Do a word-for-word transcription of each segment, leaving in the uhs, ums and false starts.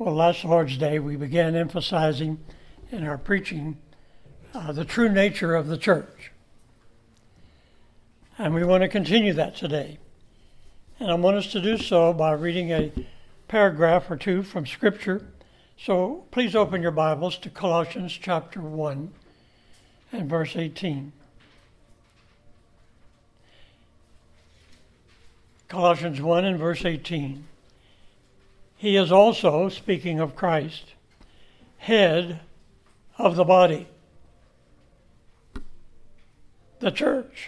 Well, last Lord's Day, we began emphasizing in our preaching uh, the true nature of the church. And we want to continue that today. And I want us to do so by reading a paragraph or two from Scripture. So please open your Bibles to Colossians chapter one and verse eighteen. Colossians one and verse eighteen. He is also, speaking of Christ, head of the body, the church.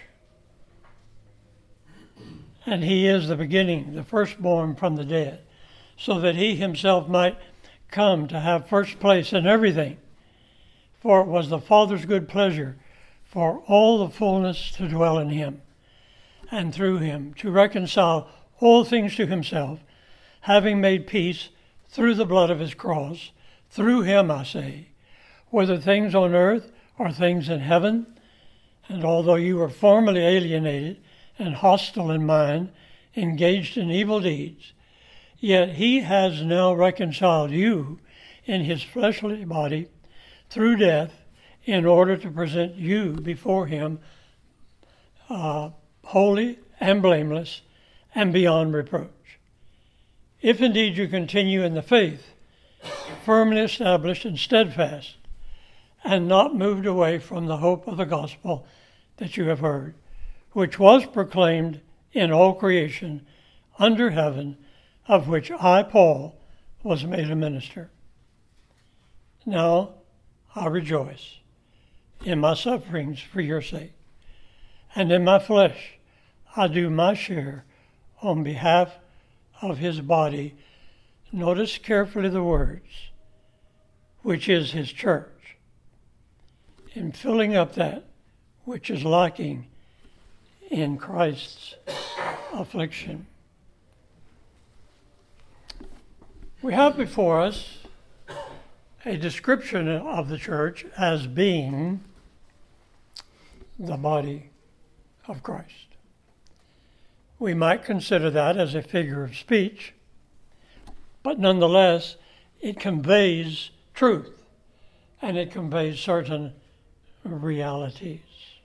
And he is the beginning, the firstborn from the dead, so that he himself might come to have first place in everything. For it was the Father's good pleasure for all the fullness to dwell in him, and through him to reconcile all things to himself, having made peace through the blood of his cross. Through him, I say, whether things on earth or things in heaven. And although you were formerly alienated and hostile in mind, engaged in evil deeds, yet he has now reconciled you in his fleshly body through death, in order to present you before him uh, holy and blameless and beyond reproach. If indeed you continue in the faith, firmly established and steadfast, and not moved away from the hope of the gospel that you have heard, which was proclaimed in all creation under heaven, of which I, Paul, was made a minister. Now I rejoice in my sufferings for your sake, and in my flesh I do my share on behalf of his body. Notice carefully the words, which is his church, in filling up that which is lacking in Christ's affliction. We have before us a description of the church as being the body of Christ. We might consider that as a figure of speech, but nonetheless, it conveys truth and it conveys certain realities.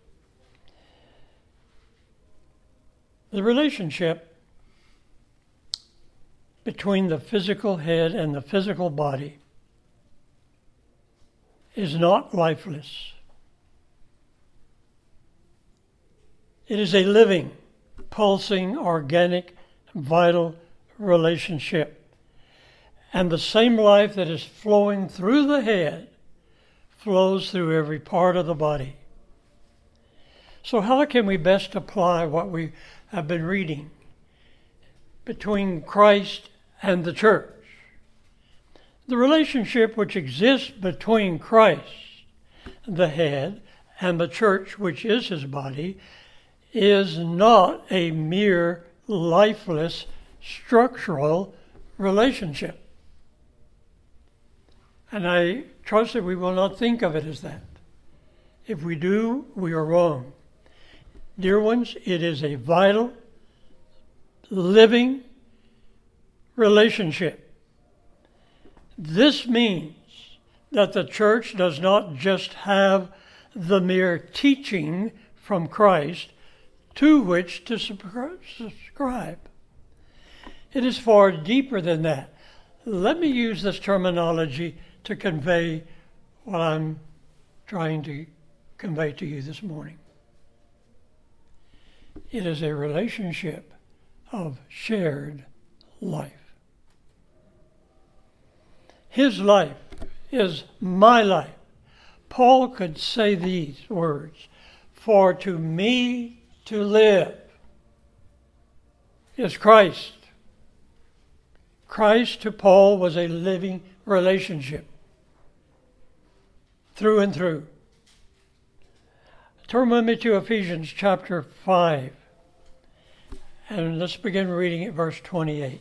The relationship between the physical head and the physical body is not lifeless. It is a living, pulsing, organic, vital relationship. And the same life that is flowing through the head flows through every part of the body. So how can we best apply what we have been reading between Christ and the church? The relationship which exists between Christ, the head, and the church, which is his body, is not a mere lifeless structural relationship. And I trust that we will not think of it as that. If we do, we are wrong. Dear ones, it is a vital, living relationship. This means that the church does not just have the mere teaching from Christ to which to subscribe. It is far deeper than that. Let me use this terminology to convey what I'm trying to convey to you this morning. It is a relationship of shared life. His life is my life. Paul could say these words, for to me to live is Christ. Christ to Paul was a living relationship through and through. Turn with me to Ephesians chapter five, and let's begin reading at verse twenty-eight.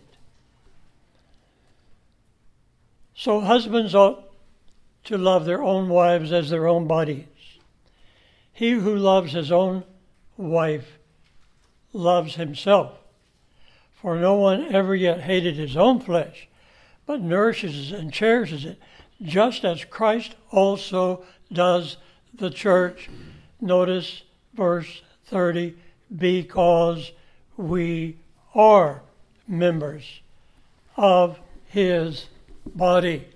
So husbands ought to love their own wives as their own bodies. He who loves his own wife loves himself. For no one ever yet hated his own flesh, but nourishes and cherishes it, just as Christ also does the church. Notice verse thirty, because we are members of his body.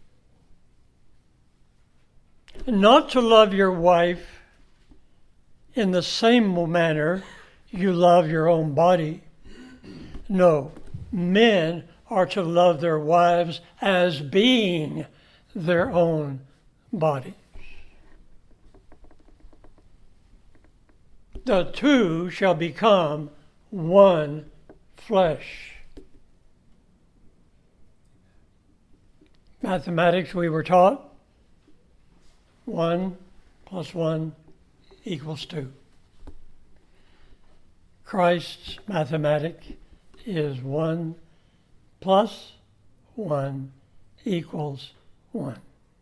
Not to love your wife in the same manner you love your own body. No, men are to love their wives as being their own bodies. The two shall become one flesh. Mathematics we were taught, one plus one equals two. Christ's mathematic is one plus one equals one.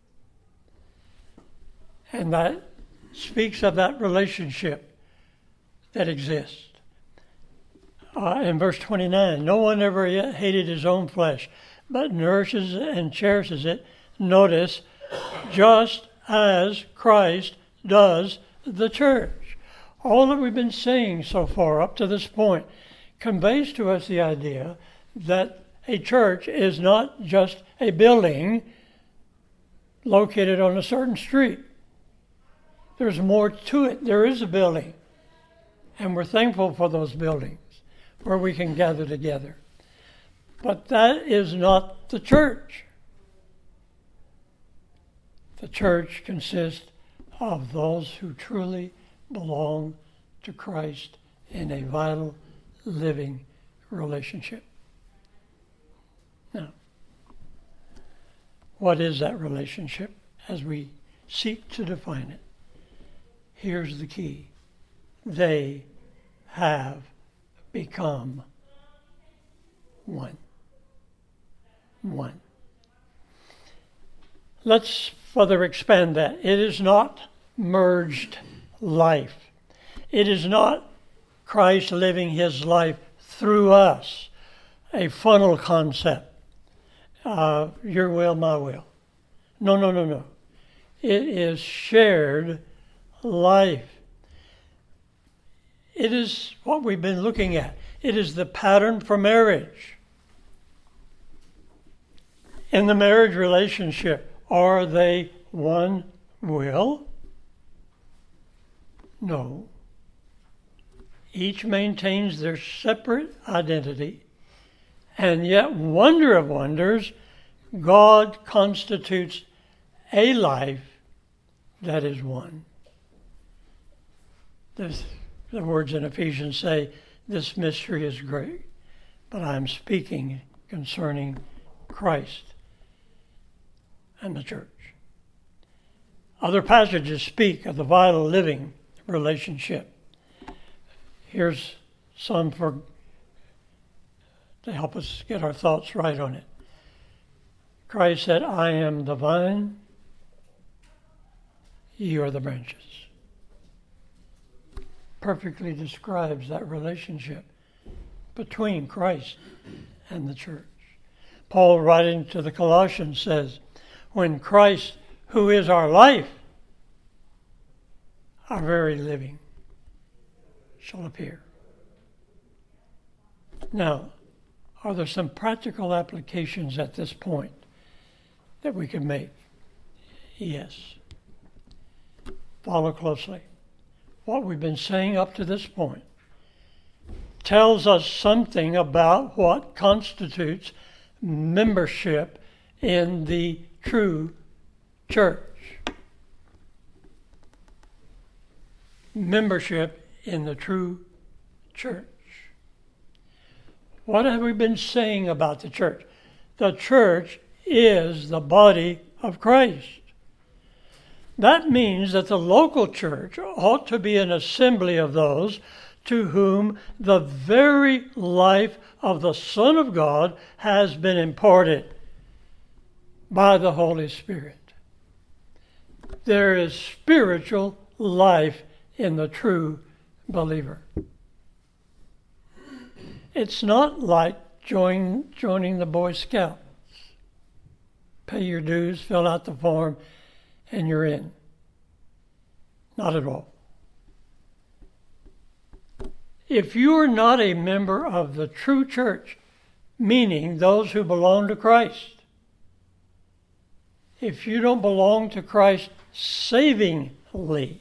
And that speaks of that relationship that exists. Uh, in verse twenty-nine, no one ever yet hated his own flesh, but nourishes and cherishes it. Notice, just as Christ does the church. All that we've been saying so far up to this point conveys to us the idea that a church is not just a building located on a certain street. There's more to it. There is a building. And we're thankful for those buildings where we can gather together. But that is not the church. The church consists of those who truly belong to Christ in a vital, living relationship. Now, what is that relationship as we seek to define it? Here's the key. They have become one. One. Let's further expand that. It is not merged life. It is not Christ living his life through us, a funnel concept. Uh, your will, my will. No, no, no, no. It is shared life. It is what we've been looking at. It is the pattern for marriage. In the marriage relationship, are they one will? No. Each maintains their separate identity, and yet, wonder of wonders, God constitutes a life that is one. This, the words in Ephesians say, this mystery is great, but I'm speaking concerning Christ and the church. Other passages speak of the vital living relationship. Here's some for to help us get our thoughts right on it. Christ said, I am the vine, ye are the branches. Perfectly describes that relationship between Christ and the church. Paul, writing to the Colossians, says, when Christ, who is our life, our very living, shall appear. Now, are there some practical applications at this point that we can make? Yes. Follow closely. What we've been saying up to this point tells us something about what constitutes membership in the true church. Membership in the true church. What have we been saying about the church? The church is the body of Christ. That means that the local church ought to be an assembly of those to whom the very life of the Son of God has been imparted by the Holy Spirit. There is spiritual life in the true believer. It's not like join, joining the Boy Scouts. pay your dues, fill out the form, and you're in. Not at all. If you are not a member of the true church, meaning those who belong to Christ, if you don't belong to Christ savingly,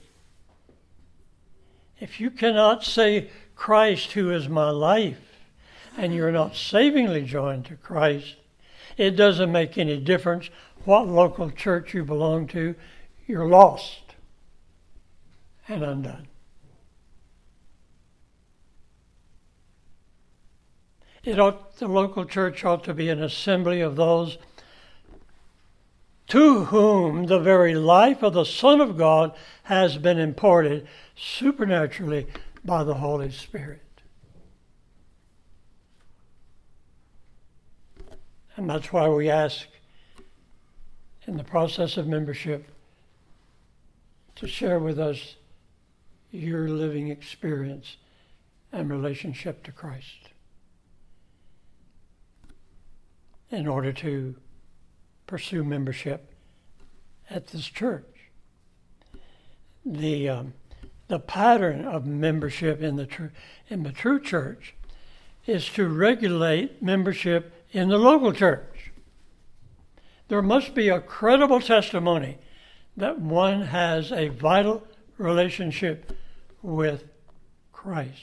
if you cannot say, Christ who is my life, and you're not savingly joined to Christ, it doesn't make any difference what local church you belong to. You're lost and undone. It ought, the local church ought to be an assembly of those to whom the very life of the Son of God has been imparted supernaturally by the Holy Spirit. And that's why we ask in the process of membership to share with us your living experience and relationship to Christ in order to pursue membership at this church. The um, the pattern of membership in the tr- in the true church is to regulate membership in the local church. There must be a credible testimony that one has a vital relationship with Christ.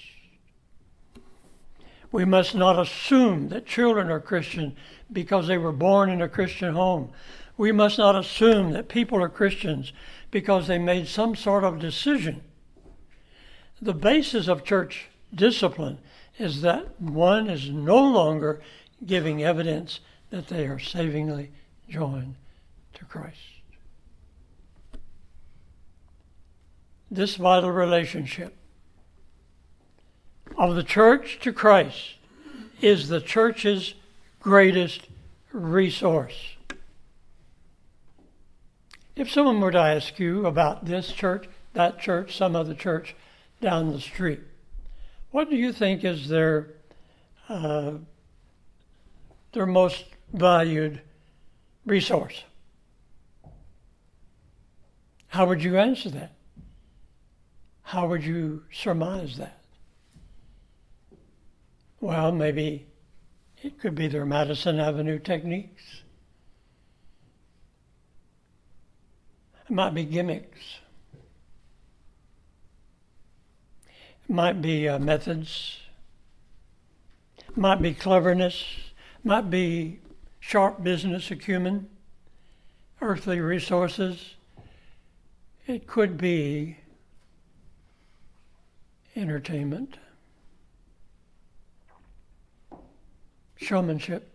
We must not assume that children are Christian because they were born in a Christian home. We must not assume that people are Christians because they made some sort of decision. The basis of church discipline is that one is no longer giving evidence that they are savingly joined to Christ. This vital relationship of the church to Christ is the church's greatest resource. If someone were to ask you about this church, that church, some other church down the street, what do you think is their uh, their most valued resource? How would you answer that? How would you surmise that? Well, maybe it could be their Madison Avenue techniques. It might be gimmicks. It might be uh, methods. It might be cleverness. It might be sharp business acumen, earthly resources. It could be entertainment, showmanship.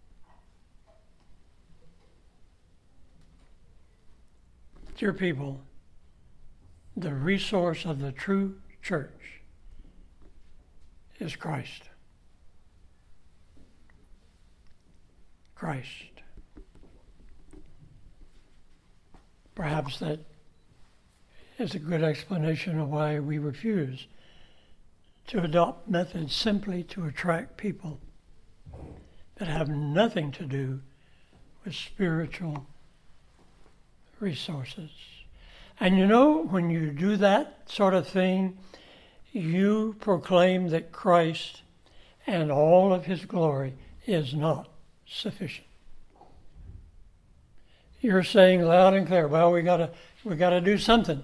Dear people, the resource of the true church is Christ. Christ. Perhaps that is a good explanation of why we refuse to adopt methods simply to attract people that have nothing to do with spiritual resources. And you know, when you do that sort of thing, you proclaim that Christ and all of his glory is not sufficient. You're saying loud and clear, well, we gotta we gotta do something.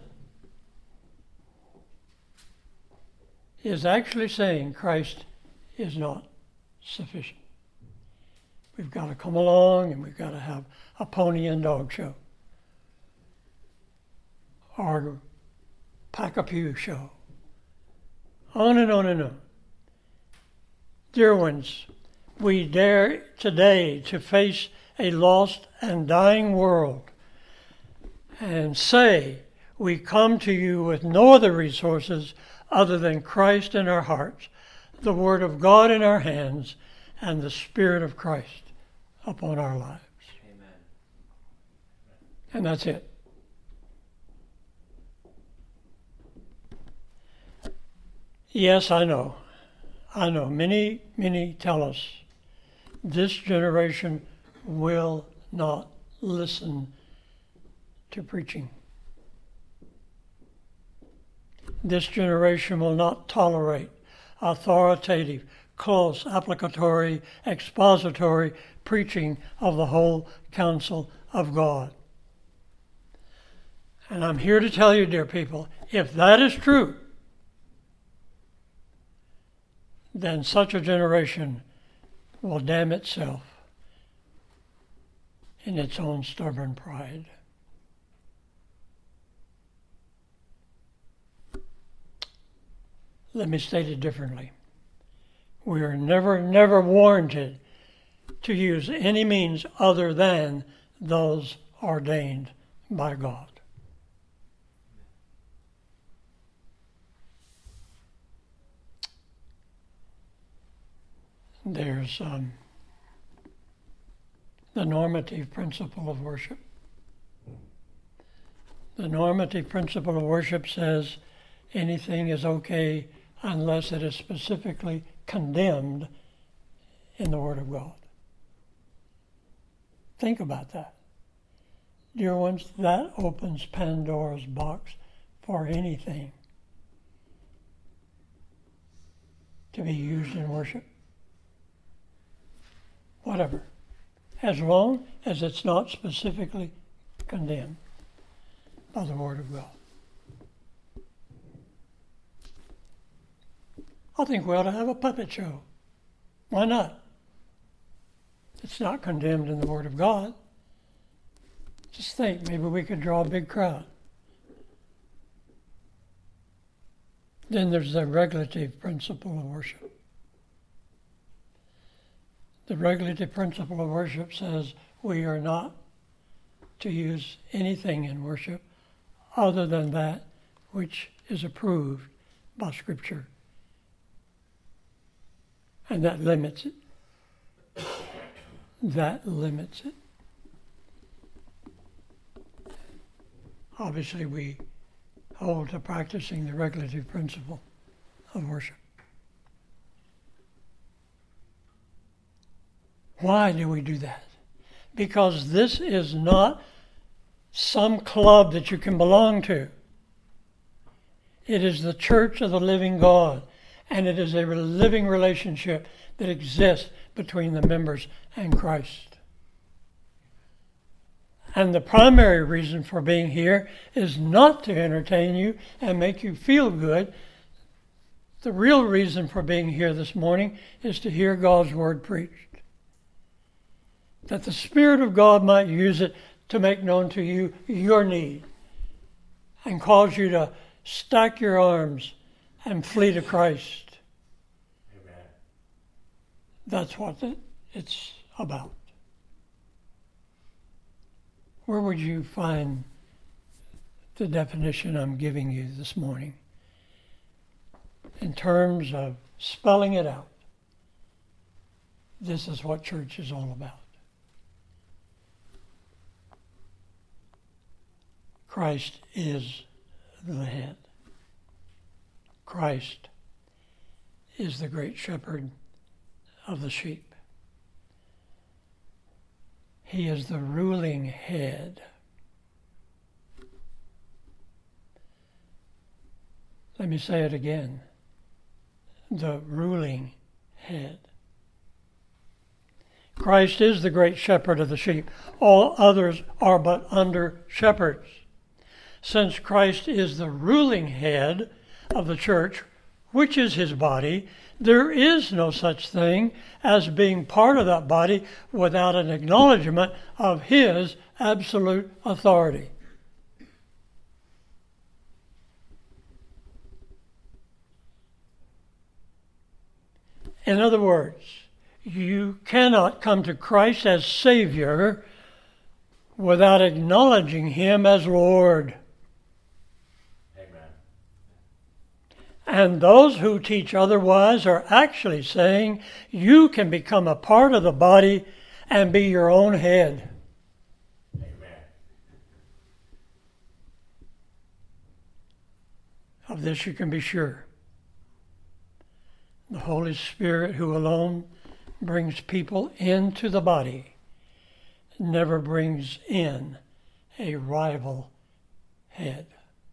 Is actually saying Christ is not sufficient. We've got to come along and we've got to have a pony and dog show, or pack a pew show, on and on and on. Dear ones, we dare today to face a lost and dying world and say we come to you with no other resources other than Christ in our hearts, the Word of God in our hands, and the Spirit of Christ upon our lives. Amen. And that's it. Yes, I know. I know. Many, many tell us this generation will not listen to preaching. This generation will not tolerate authoritative, close, applicatory, expository preaching of the whole counsel of God. And I'm here to tell you, dear people, if that is true, then such a generation will damn itself in its own stubborn pride. Let me state it differently. We are never, never warranted to use any means other than those ordained by God. There's um, the normative principle of worship. The normative principle of worship says anything is okay unless it is specifically condemned in the Word of God. Think about that. Dear ones, that opens Pandora's box for anything to be used in worship. Whatever. As long as it's not specifically condemned by the Word of God. I think we ought to have a puppet show. Why not? It's not condemned in the Word of God. Just think, maybe we could draw a big crowd. Then there's the regulative principle of worship. The regulative principle of worship says we are not to use anything in worship other than that which is approved by Scripture. And that limits it. That limits it. Obviously, we hold to practicing the regulative principle of worship. Why do we do that? Because this is not some club that you can belong to. It is the church of the living God, and it is a living relationship that exists between the members and Christ. And the primary reason for being here is not to entertain you and make you feel good. The real reason for being here this morning is to hear God's Word preached. That the Spirit of God might use it to make known to you your need and cause you to stack your arms and flee to Christ. Amen. That's what it's about. Where would you find the definition I'm giving you this morning in terms of spelling it out? This is what church is all about. Christ is the head. Christ is the great shepherd of the sheep. He is the ruling head. Let me say it again. The ruling head. Christ is the great shepherd of the sheep. All others are but under shepherds. Since Christ is the ruling head of the church, which is his body, there is no such thing as being part of that body without an acknowledgement of his absolute authority. In other words, you cannot come to Christ as Savior without acknowledging him as Lord. And those who teach otherwise are actually saying you can become a part of the body and be your own head. Amen. Of this you can be sure. The Holy Spirit, who alone brings people into the body, never brings in a rival head.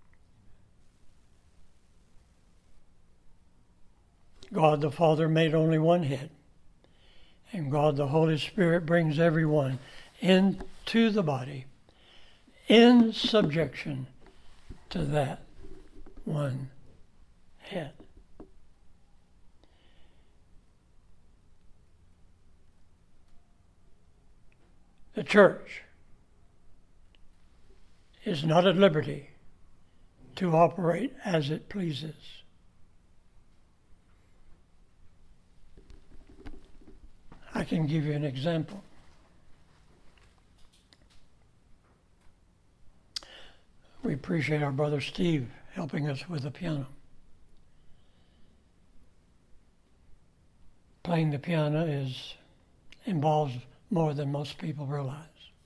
God the Father made only one head, and God the Holy Spirit brings everyone into the body in subjection to that one head. The church is not at liberty to operate as it pleases. I can give you an example. We appreciate our brother Steve helping us with the piano. Playing the piano is involves more than most people realize.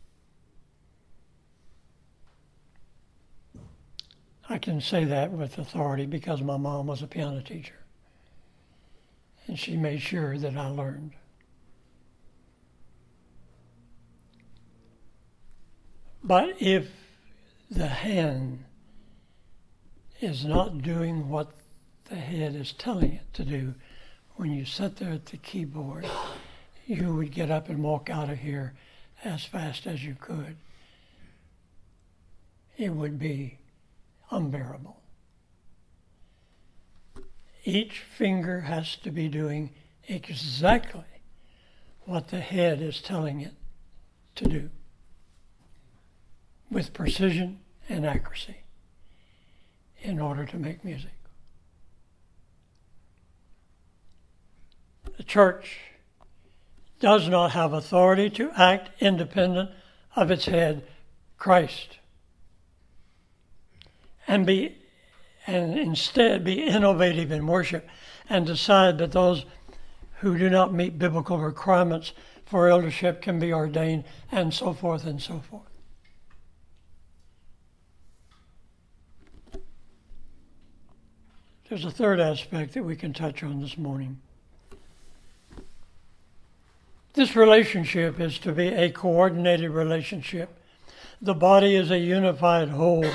I can say that with authority because my mom was a piano teacher, and she made sure that I learned. But if the hand is not doing what the head is telling it to do, when you sit there at the keyboard, you would get up and walk out of here as fast as you could. It would be unbearable. Each finger has to be doing exactly what the head is telling it to do, with precision and accuracy, in order to make music. The church does not have authority to act independent of its head, Christ, and be and instead be innovative in worship and decide that those who do not meet biblical requirements for eldership can be ordained, and so forth and so forth. There's a third aspect that we can touch on this morning. This relationship is to be a coordinated relationship. The body is a unified whole.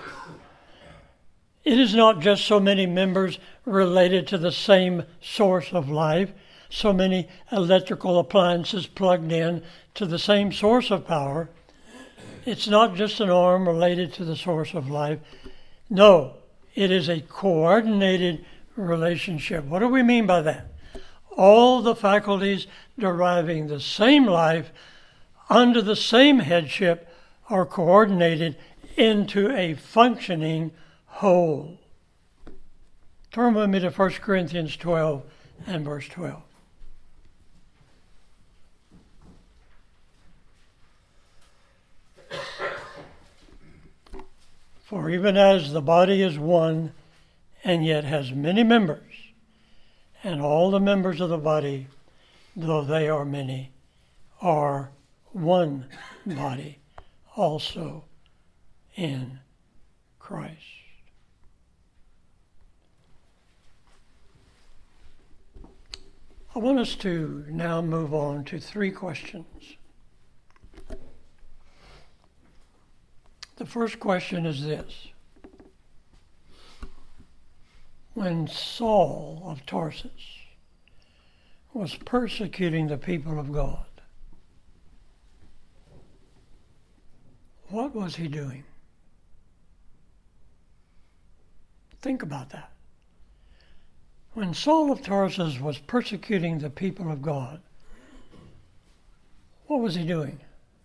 It is not just so many members related to the same source of life, so many electrical appliances plugged in to the same source of power. It's not just an arm related to the source of life. No, it is a coordinated relationship. What do we mean by that? All the faculties deriving the same life under the same headship are coordinated into a functioning whole. Turn with me to First Corinthians twelve and verse twelve. For even as the body is one and yet has many members, and all the members of the body, though they are many, are one body also in Christ. I want us to now move on to three questions. The first question is this. When Saul of Tarsus was persecuting the people of God, what was he doing? Think about that. When Saul of Tarsus was persecuting the people of God, what was he doing?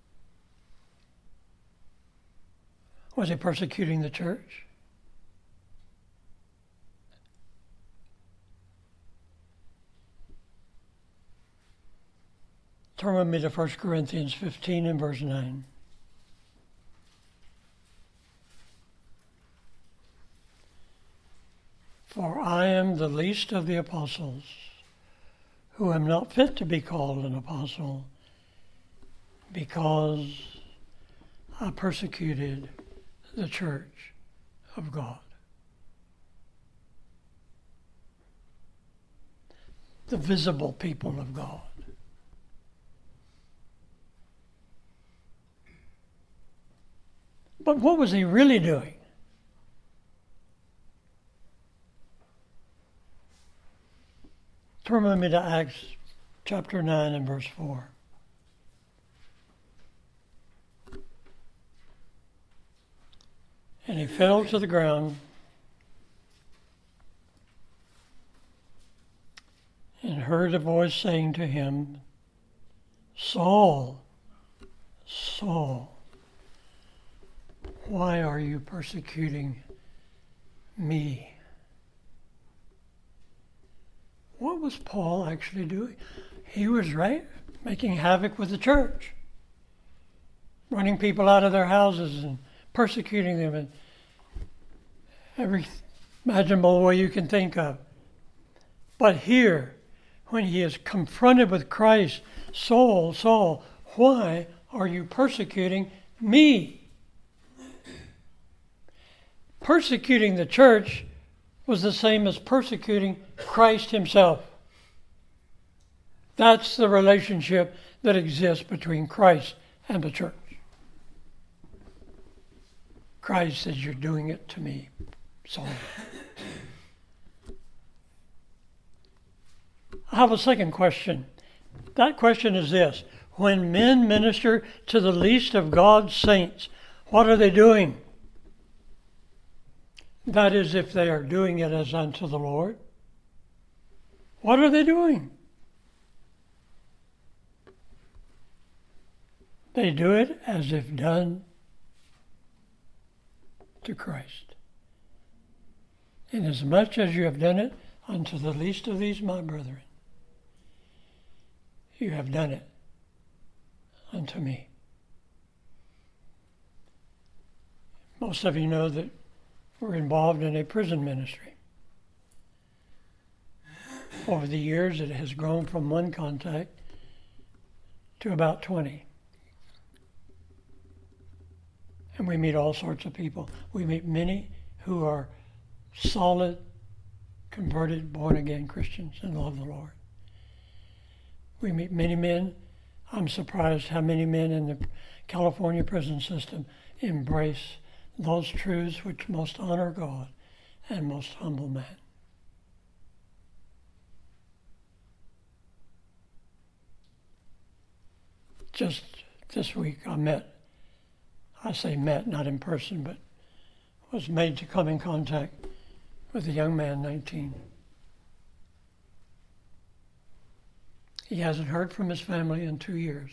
Was he persecuting the church? Turn with me to First Corinthians fifteen and verse nine. For I am the least of the apostles, who am not fit to be called an apostle, because I persecuted the church of God. The visible people of God. But what was he really doing? Turn with me to Acts chapter nine and verse four. And he fell to the ground and heard a voice saying to him, Saul, Saul, why are you persecuting me? What was Paul actually doing? He was, right, making havoc with the church, running people out of their houses and persecuting them in every imaginable way you can think of. But here, when he is confronted with Christ, Saul, Saul, why are you persecuting me? Persecuting the church was the same as persecuting Christ himself. That's the relationship that exists between Christ and the church. Christ says, you're doing it to me, Saul. I have a second question. That question is this. When men minister to the least of God's saints, what are they doing? That is, if they are doing it as unto the Lord. What are they doing? They do it as if done to Christ. Inasmuch as you have done it unto the least of these, my brethren, you have done it unto me. Most of you know that we're involved in a prison ministry. Over the years, it has grown from one contact to about twenty. And we meet all sorts of people. We meet many who are solid, converted, born-again Christians and love the Lord. We meet many men. I'm surprised how many men in the California prison system embrace those truths which most honor God and most humble man. Just this week I met, I say met, not in person, but was made to come in contact with a young man, nineteen. He hasn't heard from his family in two years.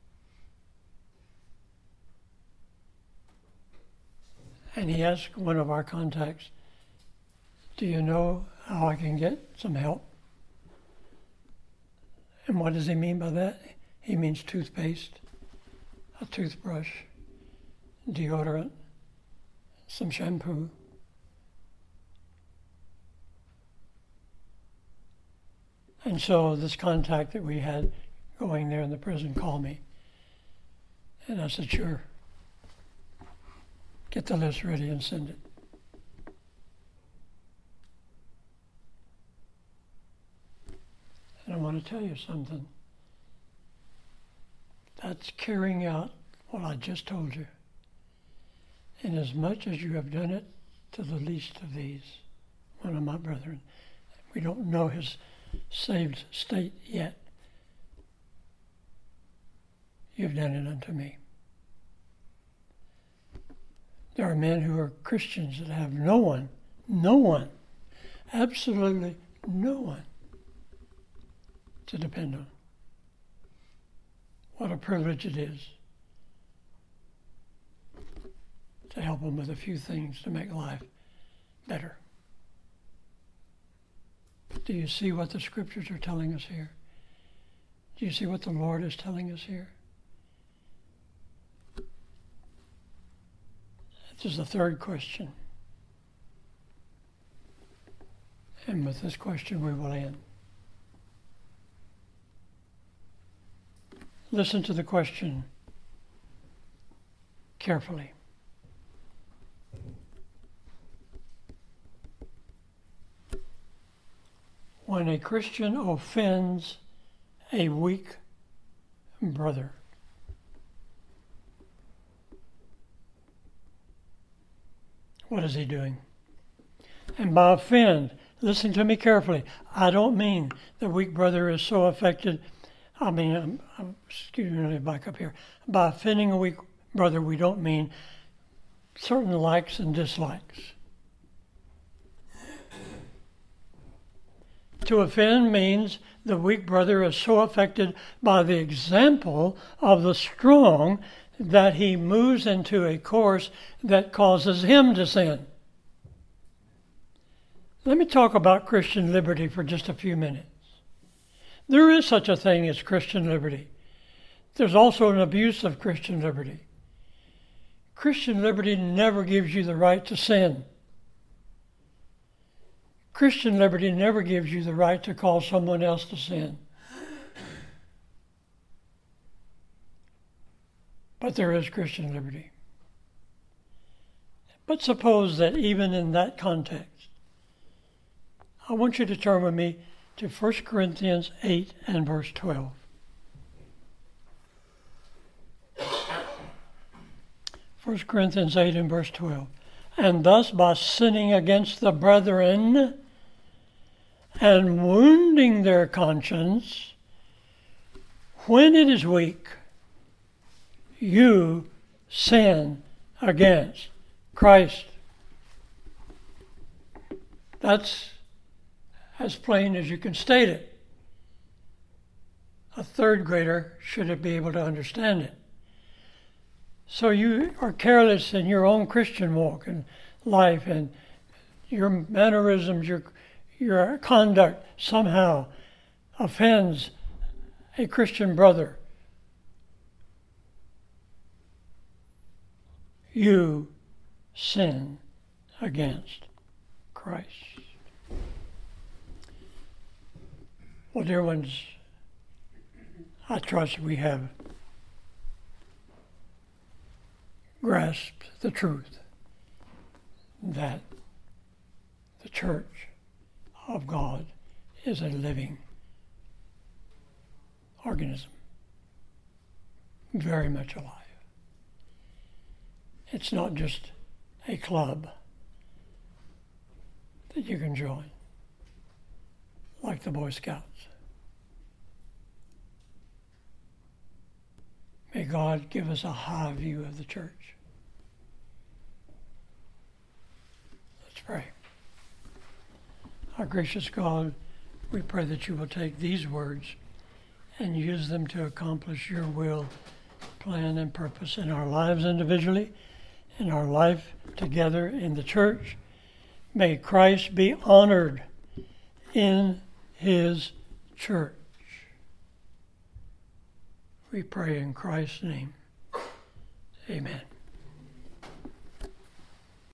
And he asked one of our contacts, do you know how I can get some help? And what does he mean by that? He means toothpaste, a toothbrush, deodorant, some shampoo. And so this contact that we had going there in the prison called me. And I said, sure. Get the list ready and send it. And I want to tell you something. That's carrying out what I just told you. Inasmuch as you have done it to the least of these, one of my brethren. We don't know his saved state yet. You've done it unto me. There are men who are Christians that have no one, no one, absolutely no one to depend on. What a privilege it is to help them with a few things to make life better. Do you see what the scriptures are telling us here? Do you see what the Lord is telling us here? This is the third question. And with this question we will end. Listen to the question carefully. When a Christian offends a weak brother, what is he doing? And by offend, listen to me carefully. I don't mean the weak brother is so affected. I mean, I'm, I'm, excuse me, let me back up here. By offending a weak brother, we don't mean certain likes and dislikes. To offend means the weak brother is so affected by the example of the strong that he moves into a course that causes him to sin. Let me talk about Christian liberty for just a few minutes. There is such a thing as Christian liberty. There's also an abuse of Christian liberty. Christian liberty never gives you the right to sin. Christian liberty never gives you the right to cause someone else to sin. But there is Christian liberty. But suppose that even in that context, I want you to turn with me to First Corinthians eight and verse twelve. First Corinthians eight and verse twelve. And thus by sinning against the brethren and wounding their conscience, when it is weak, you sin against Christ. That's as plain as you can state it. A third grader should be able to understand it. So you are careless in your own Christian walk and life, and your mannerisms, your your conduct somehow offends a Christian brother. You sin against Christ. Well, dear ones, I trust we have grasped the truth that the church of God is a living organism, very much alive. It's not just a club that you can join, like the Boy Scouts. May God give us a high view of the church. Let's pray. Our gracious God, we pray that you will take these words and use them to accomplish your will, plan, and purpose in our lives individually, in our life together in the church. May Christ be honored in his church. We pray in Christ's name. Amen.